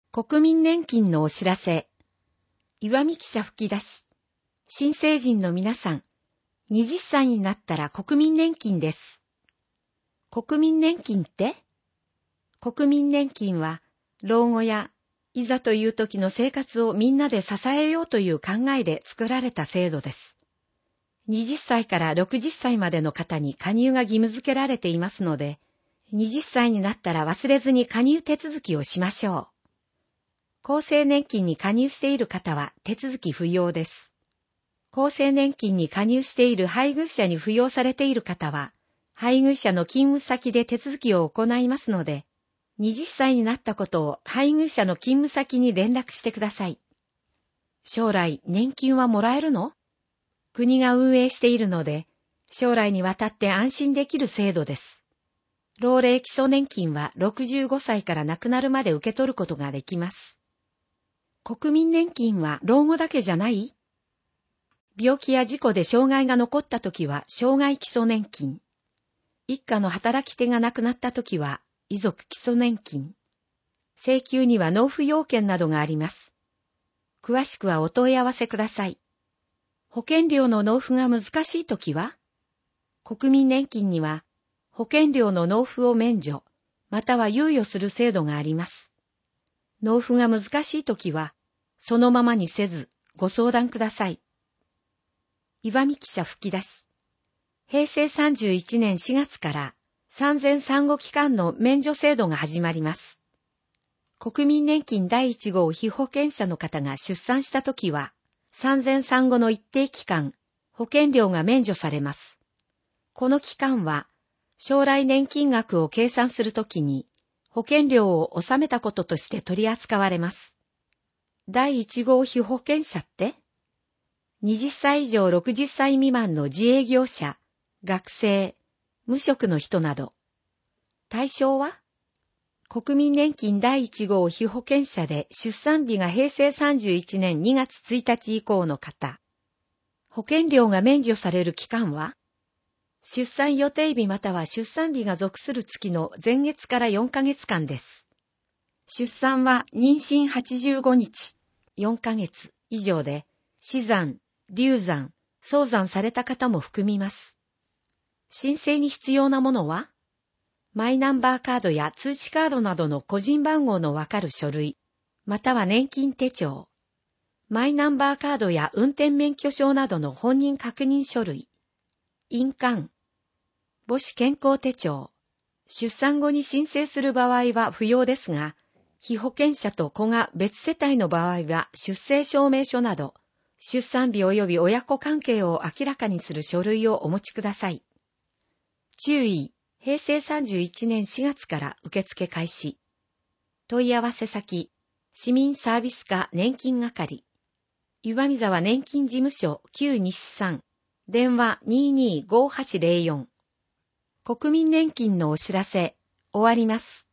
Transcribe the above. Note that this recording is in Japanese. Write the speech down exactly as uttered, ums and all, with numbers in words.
国民年金のお知らせ。岩見記者吹き出し。新成人の皆さん、はたちになったら国民年金です。国民年金って？国民年金は、老後や、いざという時の生活をみんなで支えようという考えで作られた制度です。はたちからろくじゅっさいまでの方に加入が義務付けられていますので、はたちになったら忘れずに加入手続きをしましょう。厚生年金に加入している方は手続き不要です。厚生年金に加入している配偶者に扶養されている方は、配偶者の勤務先で手続きを行いますので、はたちになったことを配偶者の勤務先に連絡してください。将来、年金はもらえるの？国が運営しているので、将来にわたって安心できる制度です。老齢基礎年金はろくじゅうごさいから亡くなるまで受け取ることができます。国民年金は老後だけじゃない？病気や事故で障害が残ったときは障害基礎年金。一家の働き手が亡くなったときは遺族基礎年金。請求には納付要件などがあります。詳しくはお問い合わせください。保険料の納付が難しいときは、国民年金には保険料の納付を免除、または猶予する制度があります。納付が難しいときは、そのままにせず、ご相談ください。岩見記者吹き出し。へいせいさんじゅういちねんしがつから産前産後期間の免除制度が始まります。国民年金だいいち号被保険者の方が出産したときは、産前産後の一定期間、保険料が免除されます。この期間は、将来年金額を計算するときに、保険料を納めたこととして取り扱われます。だいいち号被保険者って？はたち以上ろくじゅっさい未満の自営業者、学生、無職の人など。対象は？国民年金だいいち号被保険者で出産日がへいせいさんじゅういちねんにがつついたち以降の方。保険料が免除される期間は？出産予定日または出産日が属する月の前月からよんかげつかんです。出産は妊娠はちじゅうごにち、よんかげつ以上で、死産、流産、早産された方も含みます。申請に必要なものは？マイナンバーカードや通知カードなどの個人番号のわかる書類、または年金手帳、マイナンバーカードや運転免許証などの本人確認書類、印鑑、母子健康手帳、出産後に申請する場合は不要ですが、被保険者と子が別世帯の場合は出生証明書など、出産日及び親子関係を明らかにする書類をお持ちください。注意、へいせいさんじゅういちねんしがつから受付開始。問い合わせ先、市民サービス課年金係、岩見沢年金事務所旧西さん、電話 にーにーごーはちゼロよん。国民年金のお知らせ、終わります。